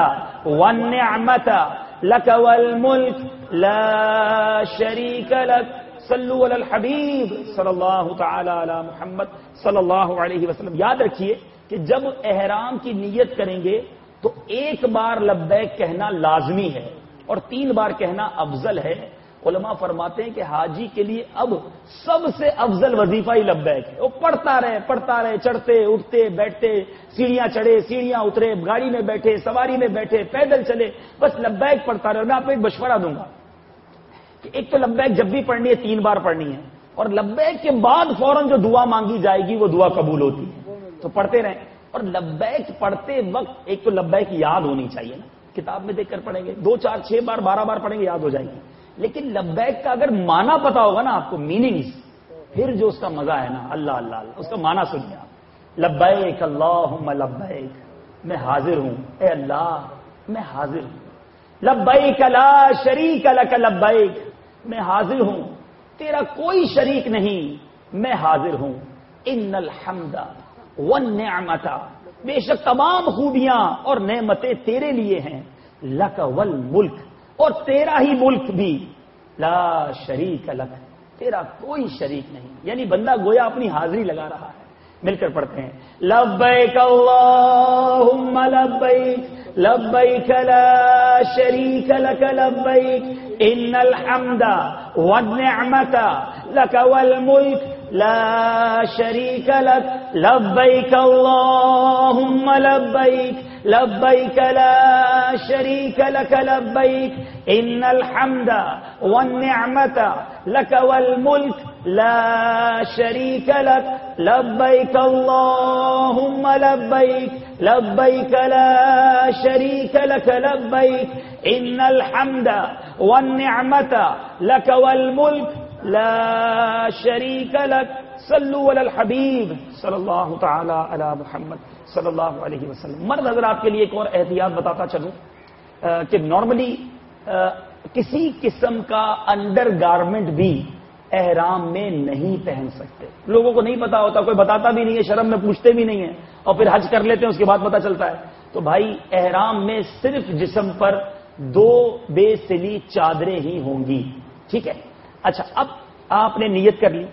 والنعمت لک والملک لا شریک لک. صلو علی الحبیب صلی اللہ تعالی علی محمد صلی اللہ علیہ وسلم. یاد رکھیے کہ جب احرام کی نیت کریں گے تو ایک بار لبیک کہنا لازمی ہے اور 3 بار کہنا افضل ہے. علماء فرماتے ہیں کہ حاجی کے لیے اب سب سے افضل وظیفہ ہی لبیک ہے. وہ پڑھتا رہے، چڑھتے اٹھتے بیٹھتے، سیڑھیاں چڑھے سیڑھیاں اترے، گاڑی میں بیٹھے، سواری میں بیٹھے، پیدل چلے، بس لبیک پڑھتا رہے. میں آپ کو ایک مشورہ دوں گا کہ ایک تو لبیک جب بھی پڑھنی ہے 3 بار پڑھنی ہے، اور لبیک کے بعد فوراً جو دعا مانگی جائے گی وہ دعا قبول ہوتی ہے. تو پڑھتے رہیں. اور لبیک پڑھتے وقت ایک تو لبیک یاد ہونی چاہیے نا، کتاب میں دیکھ کر پڑھیں گے 2، 4، 6 بار 12 بار پڑھیں گے یاد ہو جائے گی. لیکن لبیک کا اگر معنی پتا ہوگا نا آپ کو، میننگز، پھر جو اس کا مزہ ہے نا، اللہ اللہ اللہ، اس کا معنی سنیے آپ. لبیک اللہم لبیک، میں حاضر ہوں، اے اللہ میں حاضر ہوں. لبیک لا شریک لک لبیک، میں حاضر ہوں، تیرا کوئی شریک نہیں، میں حاضر ہوں، ان الحمد والنعمت، بے شک تمام خوبیاں اور نعمتیں تیرے لیے ہیں، لک والملک، اور تیرا ہی ملک بھی، لا شریک لک، تیرا کوئی شریک نہیں. یعنی بندہ گویا اپنی حاضری لگا رہا ہے. مل کر پڑھتے ہیں لبیک اللہم لبیک لبیک لا شریک لک لبیک ان الحمد والنعمت لک والملک لا شریک لک لبیک اللہم لبیک لبیک لا شریک لک لبیک ان الحمد والنعمت لک والملک لا شریک لک لبیک اللہم لبیک لبیک لا شریک لک لبیک ان الحمد والنعمت لک والملک لا شریک لک. صلو علی الحبیب صلی اللہ تعالی علی محمد صلی اللہ علیہ وسلم. مرد حضرات کے لیے ایک اور احتیاط بتاتا چلوں کہ نارملی کسی قسم کا انڈر گارمنٹ بھی احرام میں نہیں پہن سکتے. لوگوں کو نہیں پتا ہوتا، کوئی بتاتا بھی نہیں ہے، شرم میں پوچھتے بھی نہیں ہیں، اور پھر حج کر لیتے ہیں، اس کے بعد پتا چلتا ہے. تو بھائی احرام میں صرف جسم پر 2 بے سلی چادریں ہی ہوں گی. ٹھیک ہے. اچھا، اب آپ نے نیت کر لی،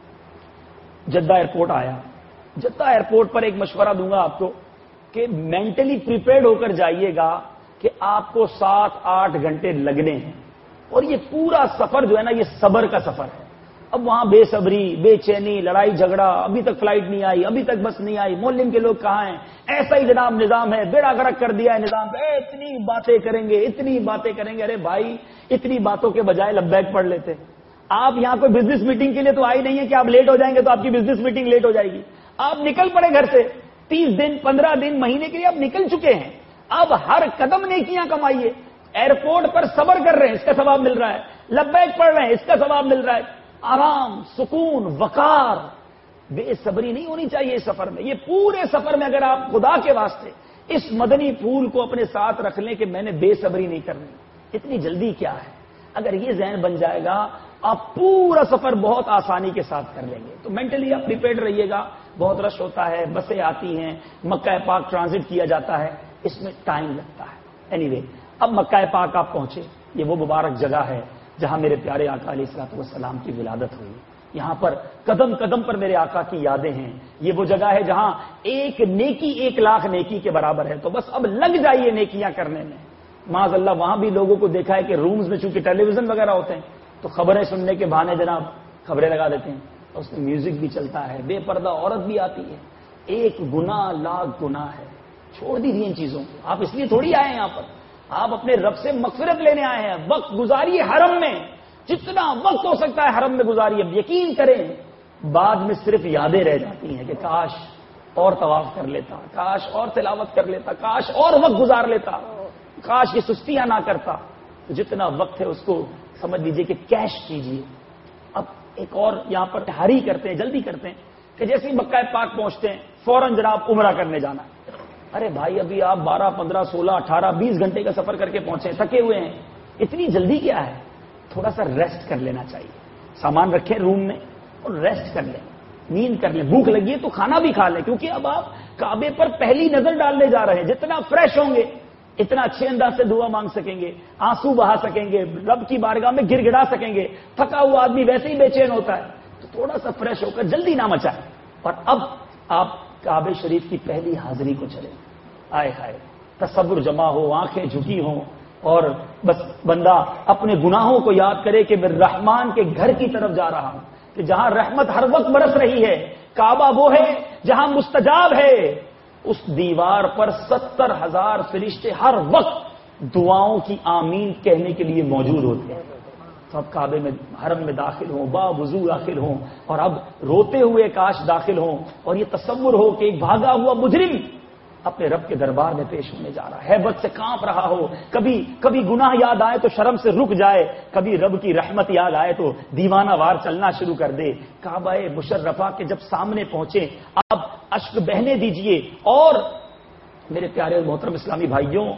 جدہ ایئرپورٹ آیا. جدہ ایئرپورٹ پر ایک مشورہ دوں گا آپ کو کہ مینٹلی پریپیئرڈ ہو کر جائیے گا کہ آپ کو 7-8 گھنٹے لگنے ہیں، اور یہ پورا سفر جو ہے نا، یہ صبر کا سفر ہے. اب وہاں بے صبری، بے چینی، لڑائی جھگڑا، ابھی تک فلائٹ نہیں آئی، ابھی تک بس نہیں آئی، مولم کے لوگ کہاں ہیں، ایسا ہی جناب نظام ہے، بیڑا گرک کر دیا ہے نظام پہ، اتنی باتیں کریں گے، اتنی باتیں کریں گے. ارے بھائی، اتنی باتوں کے بجائے لبیک پڑھ لیتے. آپ یہاں کوئی بزنس میٹنگ کے لیے تو آئی نہیں ہے کہ آپ لیٹ ہو جائیں گے تو آپ کی بزنس میٹنگ لیٹ ہو جائے گی. آپ نکل پڑے گھر سے، 30 دن 15 دن مہینے کے لیے آپ نکل چکے ہیں. اب ہر قدم نیکیاں کمائیے. ایئرپورٹ پر صبر کر رہے ہیں، اس کا ثواب مل رہا ہے. لبیک پڑھ رہے ہیں، اس کا ثواب مل رہا ہے. آرام، سکون، وقار، بے صبری نہیں ہونی چاہیے اس سفر میں. یہ پورے سفر میں اگر آپ خدا کے واسطے اس مدنی پھول کو اپنے ساتھ رکھ لیں کہ میں نے بے صبری نہیں کرنی، اتنی جلدی کیا ہے، اگر یہ ذہن بن جائے گا آپ پورا سفر بہت آسانی کے ساتھ کر لیں گے. تو مینٹلی آپ پریپیئرڈ رہیے گا. بہت رش ہوتا ہے، بسیں آتی ہیں، مکہ پاک ٹرانزٹ کیا جاتا ہے، اس میں ٹائم لگتا ہے. اینی وے، اب مکہ پاک آپ پہنچے. یہ وہ مبارک جگہ ہے جہاں میرے پیارے آقا علیہ الصلوۃ والسلام کی ولادت ہوئی. یہاں پر قدم قدم پر میرے آقا کی یادیں ہیں. یہ وہ جگہ ہے جہاں ایک نیکی 1,00,000 نیکی کے برابر ہے. تو بس اب لگ جائیے نیکیاں کرنے میں. معاذ اللہ وہاں بھی لوگوں کو دیکھا ہے کہ رومز میں چونکہ ٹیلی ویژن وغیرہ ہوتے ہیں تو خبریں سننے کے بہانے جناب خبریں لگا دیتے ہیں، اور اس میں میوزک بھی چلتا ہے، بے پردہ عورت بھی آتی ہے. 1 گناہ لاکھ گناہ ہے. چھوڑ دیجیے ان چیزوں کو. آپ اس لیے تھوڑی آئے ہیں یہاں پر، آپ اپنے رب سے مغفرت لینے آئے ہیں. وقت گزاریے حرم میں، جتنا وقت ہو سکتا ہے حرم میں گزاریے. اب یقین کریں بعد میں صرف یادیں رہ جاتی ہیں کہ کاش اور طواف کر لیتا، کاش اور تلاوت کر لیتا، کاش اور وقت گزار لیتا، کاش یہ سستیاں نہ کرتا. تو جتنا وقت ہے اس کو سمجھ لیجئے کہ کیش کیجئے. اب ایک اور یہاں پر ہری کرتے ہیں، جلدی کرتے ہیں کہ جیسے ہی مکہ پاک پہنچتے ہیں فوراً جناب عمرہ کرنے جانا ہے. ارے بھائی ابھی آپ 12 15 16 18 20 گھنٹے کا سفر کر کے پہنچے، تھکے ہوئے ہیں، اتنی جلدی کیا ہے؟ تھوڑا سا ریسٹ کر لینا چاہیے. سامان رکھیں روم میں اور ریسٹ کر لیں، نیند کر لیں. بھوک لگی ہے تو کھانا بھی کھا لیں، کیونکہ اب آپ کعبے پر پہلی نظر ڈالنے جا رہے ہیں. جتنا فریش ہوں گے اتنا اچھے انداز سے دعا مانگ سکیں گے، آنسو بہا سکیں گے، رب کی بارگاہ میں گر گڑا سکیں گے. تھکا ہوا آدمی ویسے ہی بے چین ہوتا ہے. تو تھوڑا سا فریش ہو کر جلدی نہ مچائیں. اور اب آپ کعبے شریف کی پہلی حاضری کو چلیں. آئے ہائے، تصور جمع ہو، آنکھیں جھکی ہوں، اور بس بندہ اپنے گناہوں کو یاد کرے کہ میں رحمان کے گھر کی طرف جا رہا ہوں، کہ جہاں رحمت ہر وقت برس رہی ہے. کعبہ وہ ہے جہاں مستجاب ہے. اس دیوار پر 70,000 فرشتے ہر وقت دعاؤں کی آمین کہنے کے لیے موجود ہوتے ہیں. تو اب کعبے میں حرم میں داخل ہوں، با وضو داخل ہوں، اور اب روتے ہوئے کاش داخل ہوں، اور یہ تصور ہو کہ ایک بھاگا ہوا مجرم اپنے رب کے دربار میں پیش ہونے جا رہا ہے. ہیبت سے کانپ رہا ہو، کبھی گناہ یاد آئے تو شرم سے رک جائے، کبھی رب کی رحمت یاد آئے تو دیوانہ وار چلنا شروع کر دے. کعبہ مشرفہ کے جب سامنے پہنچے اب اشک بہنے دیجئے. اور میرے پیارے محترم اسلامی بھائیوں،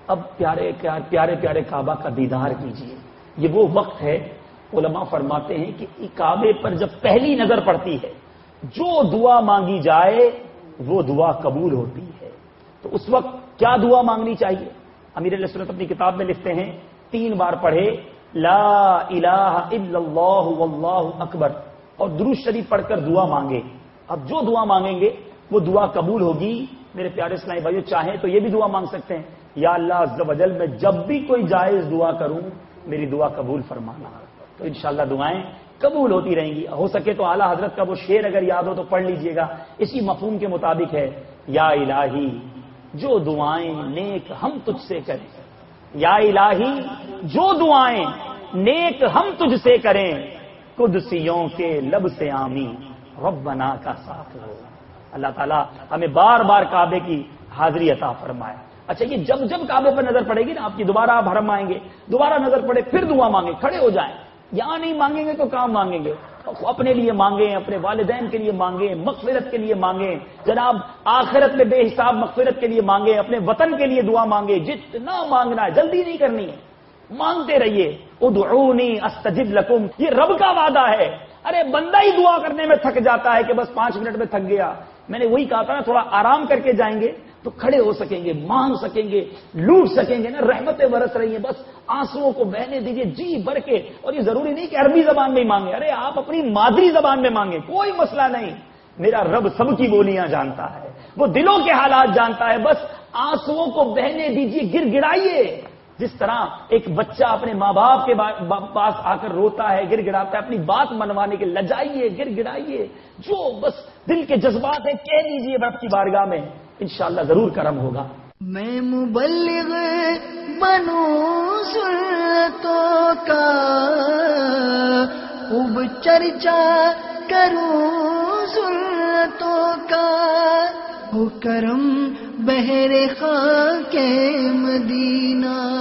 اب پیارے پیارے کعبہ کا دیدار کیجیے. یہ وہ وقت ہے، علماء فرماتے ہیں کہ کعبے پر جب پہلی نظر پڑتی ہے جو دعا مانگی جائے وہ دعا قبول ہوتی ہے. تو اس وقت کیا دعا مانگنی چاہیے؟ امیر علیہ سنت اپنی کتاب میں لکھتے ہیں 3 بار پڑھے لا الہ الا اللہ واللہ اکبر اور درود شریف پڑھ کر دعا مانگے. اب جو دعا مانگیں گے وہ دعا قبول ہوگی. میرے پیارے اسلامی بھائیو، چاہیں تو یہ بھی دعا مانگ سکتے ہیں، یا اللہ عز و جل میں جب بھی کوئی جائز دعا کروں میری دعا قبول فرمانا. تو انشاءاللہ دعائیں قبول ہوتی رہیں گی. ہو سکے تو اعلیٰ حضرت کا وہ شعر اگر یاد ہو تو پڑھ لیجئے گا. اسی مفہوم کے مطابق ہے، یا الہی جو دعائیں نیک ہم تجھ سے کریں، یا الہی جو دعائیں نیک ہم تجھ سے کریں، قدسیوں کے لب سے آمین ربنا کا ساتھ ہو. اللہ تعالیٰ ہمیں بار بار کعبے کی حاضری عطا فرمائے. اچھا، یہ جب جب کعبے پر نظر پڑے گی نا آپ کی، دوبارہ آپ حرم آئیں گے، دوبارہ نظر پڑے پھر دعا مانگیں، کھڑے ہو جائیں. یہاں نہیں مانگیں گے تو کام مانگیں گے؟ اپنے لیے مانگیں، اپنے والدین کے لیے مانگیں، مغفرت کے لیے مانگیں، جناب آخرت میں بے حساب مغفرت کے لیے مانگیں، اپنے وطن کے لیے دعا مانگیں. جتنا مانگنا ہے، جلدی نہیں کرنی ہے، مانگتے رہیے. ادعونی استجب لکم، یہ رب کا وعدہ ہے. ارے بندہ ہی دعا کرنے میں تھک جاتا ہے کہ بس 5 منٹ میں تھک گیا. میں نے وہی کہا تھا نا، تھوڑا آرام کر کے جائیں گے تو کھڑے ہو سکیں گے، مانگ سکیں گے، لوٹ سکیں گے نا. رحمتیں برس رہی ہیں، بس آنسوؤں کو بہنے دیجیے جی بھر کے. اور یہ ضروری نہیں کہ عربی زبان میں ہی مانگے، ارے آپ اپنی مادری زبان میں مانگیں، کوئی مسئلہ نہیں. میرا رب سب کی بولیاں جانتا ہے، وہ دلوں کے حالات جانتا ہے. بس آنسوؤں کو بہنے دیجیے، گر گڑائیے. جس طرح ایک بچہ اپنے ماں باپ کے پاس آ کر روتا ہے، گر گڑاتا ہے، اپنی بات منوانے کے لجائیے، گر گڑائیے. جو بس دل کے جذبات ہیں کہہ لیجیے رب کی بارگاہ میں، انشاءاللہ ضرور کرم ہوگا. میں مبلغ بنوں سنتوں کا، خوب چرچا کروں سنتوں کا، ہو کرم بہر خاک مدینہ.